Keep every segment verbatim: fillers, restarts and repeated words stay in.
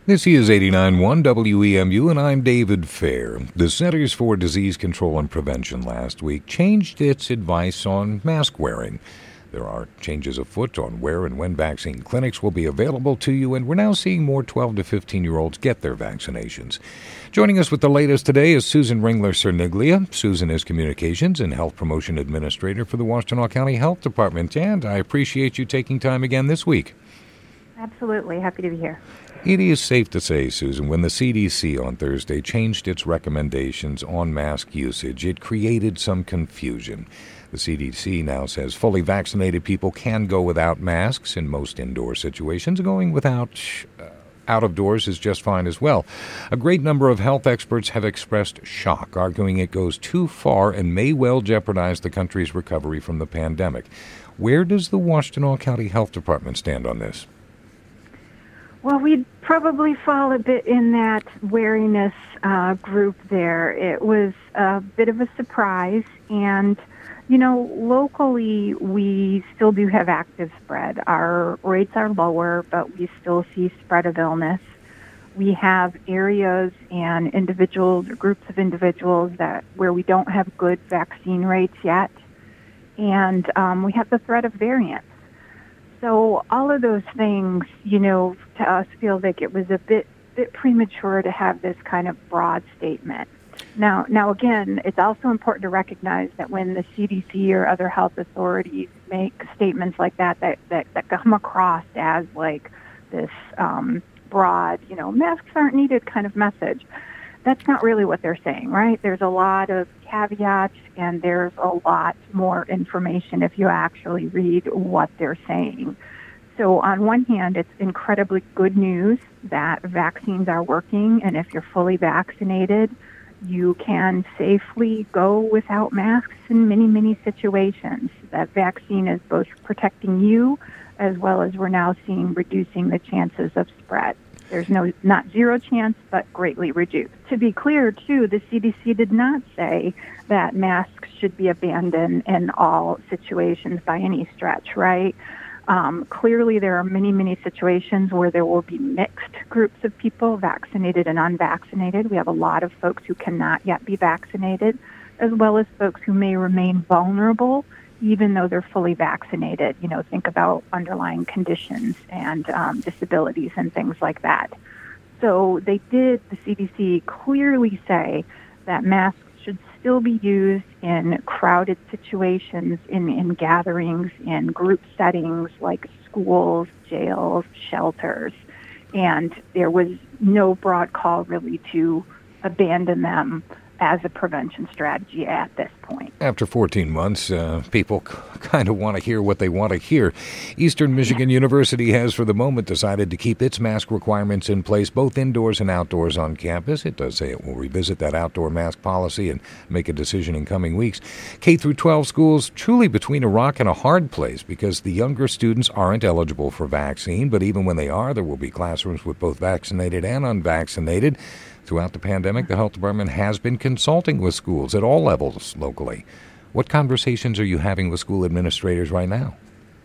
This is eighty-nine point one W E M U, and I'm David Fair. The Centers for Disease Control and Prevention last week changed its advice on mask wearing. There are changes afoot on where and when vaccine clinics will be available to you, and we're now seeing more twelve to fifteen-year-olds get their vaccinations. Joining us with the latest today is Susan Ringler-Cerniglia. Susan is Communications and Health Promotion Administrator for the Washtenaw County Health Department, and I appreciate you taking time again this week. Absolutely. Happy to be here. It is safe to say, Susan, when the C D C on Thursday changed its recommendations on mask usage, it created some confusion. The C D C now says fully vaccinated people can go without masks in most indoor situations. Going without uh, out of doors is just fine as well. A great number of health experts have expressed shock, arguing it goes too far and may well jeopardize the country's recovery from the pandemic. Where does the Washtenaw County Health Department stand on this? Well, we'd probably fall a bit in that wariness uh, group there. It was a bit of a surprise, and, you know, locally we still do have active spread. Our rates are lower, but we still see spread of illness. We have areas and individuals or groups of individuals that where we don't have good vaccine rates yet, and um, we have the threat of variants. So all of those things, you know, to us feel like it was a bit bit premature to have this kind of broad statement. Now, now again, it's also important to recognize that when the C D C or other health authorities make statements like that, that, that, that come across as like this um, broad, you know, masks aren't needed kind of message. That's not really what they're saying, right? There's a lot of caveats, and there's a lot more information if you actually read what they're saying. So on one hand, it's incredibly good news that vaccines are working, and if you're fully vaccinated, you can safely go without masks in many, many situations. That vaccine is both protecting you as well as we're now seeing reducing the chances of spread. There's no, not zero chance, but greatly reduced. To be clear, too, the C D C did not say that masks should be abandoned in all situations by any stretch, right? Um, clearly, there are many, many situations where there will be mixed groups of people, vaccinated and unvaccinated. We have a lot of folks who cannot yet be vaccinated, as well as folks who may remain vulnerable even though they're fully vaccinated. You know, think about underlying conditions and um, disabilities and things like that. So they did, the C D C clearly say that masks should still be used in crowded situations, in, in gatherings, in group settings like schools, jails, shelters. And there was no broad call really to abandon them as a prevention strategy at this point. After fourteen months, uh, people c- kind of want to hear what they want to hear. Eastern Michigan University has, for the moment, decided to keep its mask requirements in place both indoors and outdoors on campus. It does say it will revisit that outdoor mask policy and make a decision in coming weeks. K through twelve schools truly between a rock and a hard place because the younger students aren't eligible for vaccine, but even when they are, there will be classrooms with both vaccinated and unvaccinated. Throughout the pandemic, the health department has been consulting with schools at all levels locally. What conversations are you having with school administrators right now?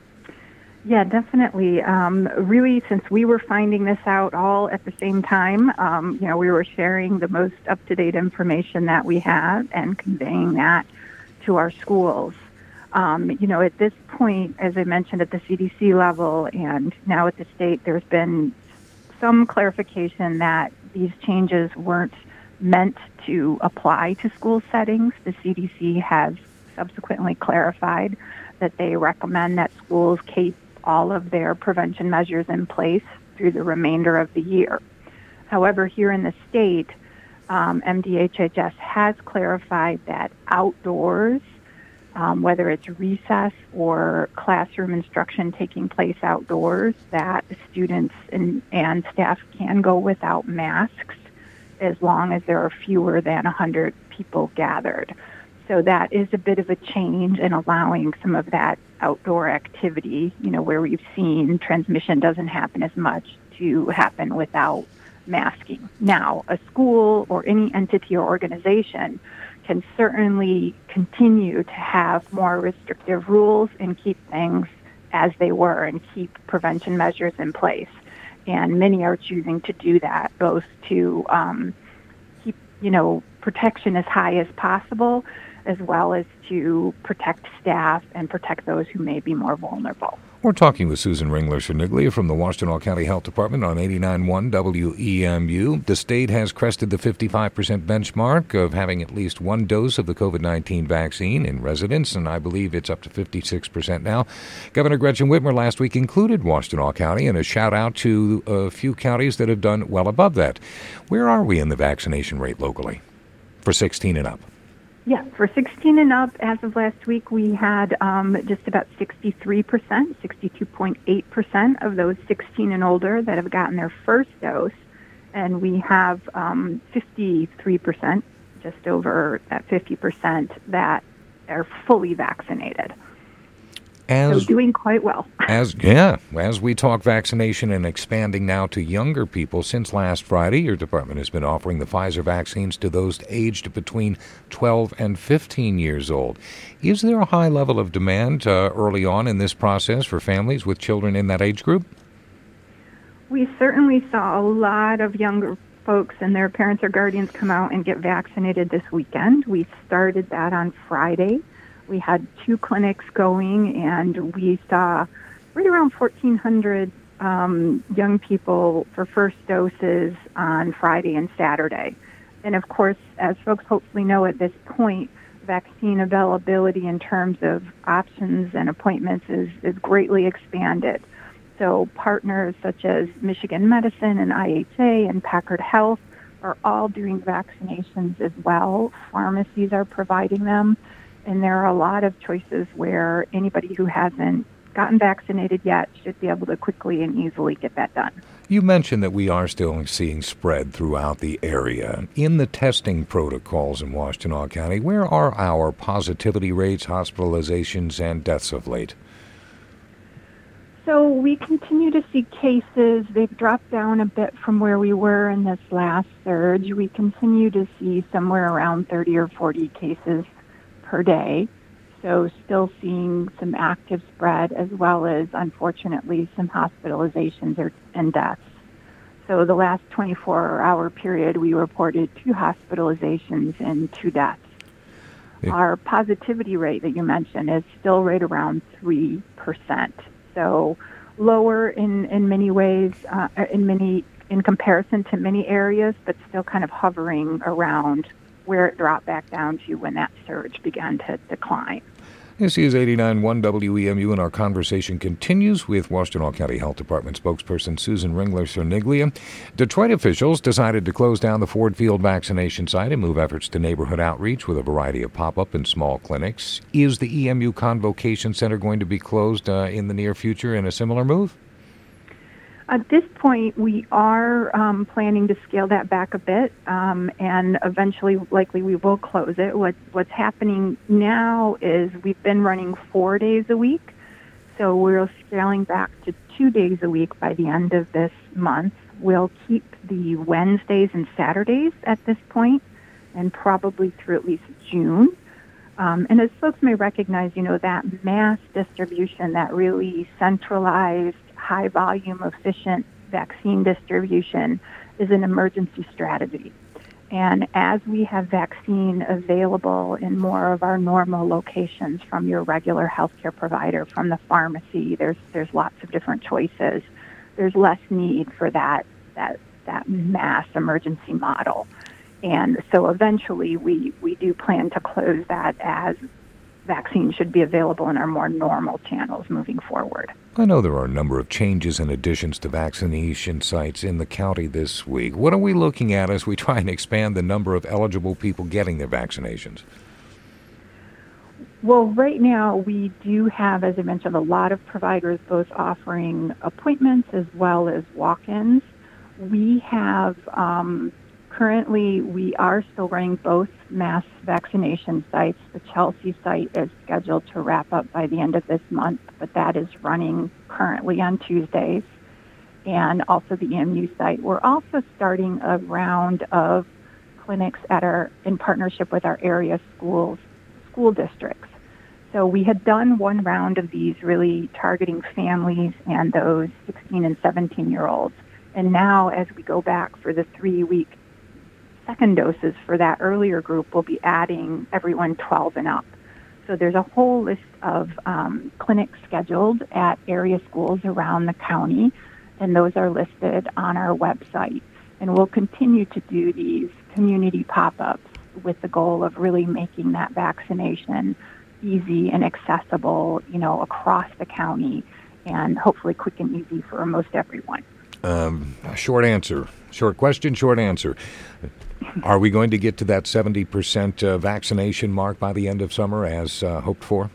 Yeah, definitely. Um, really, since we were finding this out all at the same time, um, you know, we were sharing the most up-to-date information that we have and conveying that to our schools. Um, you know, at this point, as I mentioned, at the C D C level and now at the state, there's been some clarification that these changes weren't meant to apply to school settings. The C D C has subsequently clarified that they recommend that schools keep all of their prevention measures in place through the remainder of the year. However, here in the state, um, M D H H S has clarified that outdoors, Um, whether it's recess or classroom instruction taking place outdoors, that students and, and staff can go without masks as long as there are fewer than one hundred people gathered. So that is a bit of a change in allowing some of that outdoor activity, you know, where we've seen transmission doesn't happen as much, to happen without masking. Now, a school or any entity or organization can certainly continue to have more restrictive rules and keep things as they were and keep prevention measures in place. and many are choosing to do that, both to um, keep, you know, protection as high as possible, as well as to protect staff and protect those who may be more vulnerable. We're talking with Susan Ringler-Cerniglia from the Washtenaw County Health Department on eighty-nine point one W E M U. The state has crested the fifty-five percent benchmark of having at least one dose of the COVID nineteen vaccine in residents, and I believe it's up to fifty-six percent now. Governor Gretchen Whitmer last week included Washtenaw County, and a shout-out to a few counties that have done well above that. Where are we in the vaccination rate locally for sixteen and up? Yeah, for sixteen and up, as of last week, we had um, just about sixty-three percent, sixty-two point eight percent of those sixteen and older that have gotten their first dose. And we have um, fifty-three percent, just over that fifty percent, that are fully vaccinated. As, so doing quite well. as yeah, as we talk vaccination and expanding now to younger people, since last Friday, your department has been offering the Pfizer vaccines to those aged between twelve and fifteen years old. Is there a high level of demand uh, early on in this process for families with children in that age group? We certainly saw a lot of younger folks and their parents or guardians come out and get vaccinated this weekend. We started that on Friday. We had two clinics going, and we saw right around fourteen hundred um, young people for first doses on Friday and Saturday. And of course, as folks hopefully know at this point, vaccine availability in terms of options and appointments is, is greatly expanded. So partners such as Michigan Medicine and I H A and Packard Health are all doing vaccinations as well. Pharmacies are providing them. And there are a lot of choices where anybody who hasn't gotten vaccinated yet should be able to quickly and easily get that done. You mentioned that we are still seeing spread throughout the area. In the testing protocols in Washtenaw County, where are our positivity rates, hospitalizations, and deaths of late? So we continue to see cases. They've dropped down a bit from where we were in this last surge. We continue to see somewhere around thirty or forty cases per day. So still seeing some active spread as well as, unfortunately, some hospitalizations or, and deaths. So the last twenty-four hour period, we reported two hospitalizations and two deaths. Yeah. Our positivity rate that you mentioned is still right around three percent. So lower in, in many ways, uh, in many in comparison to many areas, but still kind of hovering around where it dropped back down to when that surge began to decline. This is eighty-nine point one W E M U, and our conversation continues with Washtenaw County Health Department spokesperson Susan Ringler-Cerniglia. Detroit officials decided to close down the Ford Field vaccination site and move efforts to neighborhood outreach with a variety of pop-up and small clinics. Is the E M U Convocation Center going to be closed uh, in the near future in a similar move? At this point, we are um, planning to scale that back a bit, um, and eventually, likely, we will close it. What, what's happening now is we've been running four days a week, so we're scaling back to two days a week by the end of this month. We'll keep the Wednesdays and Saturdays at this point, and probably through at least June. Um, and as folks may recognize, you know, that mass distribution, that really centralized, high volume, efficient vaccine distribution is an emergency strategy. And as we have vaccine available in more of our normal locations from your regular healthcare provider, from the pharmacy, there's there's lots of different choices. There's less need for that that that mass emergency model. And so eventually we, we do plan to close that as vaccines should be available in our more normal channels moving forward. I know there are a number of changes and additions to vaccination sites in the county this week. What are we looking at as we try and expand the number of eligible people getting their vaccinations? Well, right now we do have, as I mentioned, a lot of providers both offering appointments as well as walk-ins. We have um, Currently, we are still running both mass vaccination sites. The Chelsea site is scheduled to wrap up by the end of this month, but that is running currently on Tuesdays. And also the E M U site. We're also starting a round of clinics at our in partnership with our area schools, school districts. So we had done one round of these really targeting families and those sixteen and seventeen-year-olds. And now, as we go back for the three-week second doses for that earlier group, we'll be adding everyone twelve and up. So there's a whole list of um, clinics scheduled at area schools around the county, and those are listed on our website. And we'll continue to do these community pop-ups with the goal of really making that vaccination easy and accessible, you know, across the county, and hopefully quick and easy for most everyone. Um, short answer, short question, short answer. Are we going to get to that seventy percent uh, vaccination mark by the end of summer as uh, hoped for?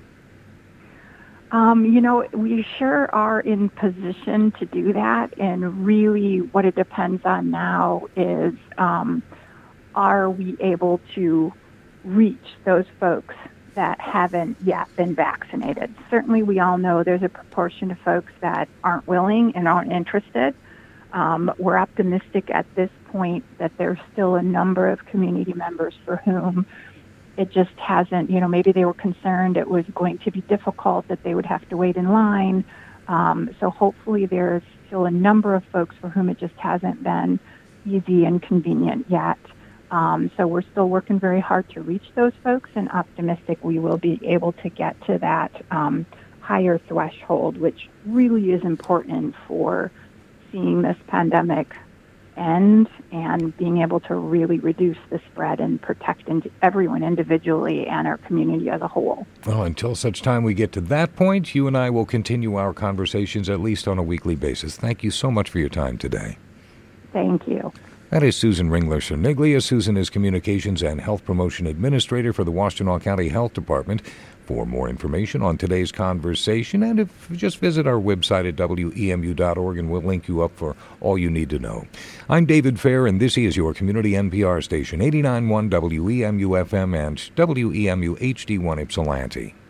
Um, you know, we sure are in position to do that. And really what it depends on now is, um, are we able to reach those folks that haven't yet been vaccinated? Certainly we all know there's a proportion of folks that aren't willing and aren't interested. Um, we're optimistic at this point that there's still a number of community members for whom it just hasn't, you know, maybe they were concerned it was going to be difficult, that they would have to wait in line. Um, so hopefully there's still a number of folks for whom it just hasn't been easy and convenient yet. Um, so we're still working very hard to reach those folks, and optimistic we will be able to get to that um, higher threshold, which really is important for seeing this pandemic end and being able to really reduce the spread and protect ind- everyone individually and our community as a whole. Well, until such time we get to that point, you and I will continue our conversations at least on a weekly basis. Thank you so much for your time today. Thank you. That is Susan Ringler-Cerniglia. Susan is Communications and Health Promotion Administrator for the Washtenaw County Health Department. For more information on today's conversation, and if just visit our website at W E M U dot org, and we'll link you up for all you need to know. I'm David Fair, and this is your community N P R station, eighty-nine point one W E M U F M and W E M U H D one Ypsilanti.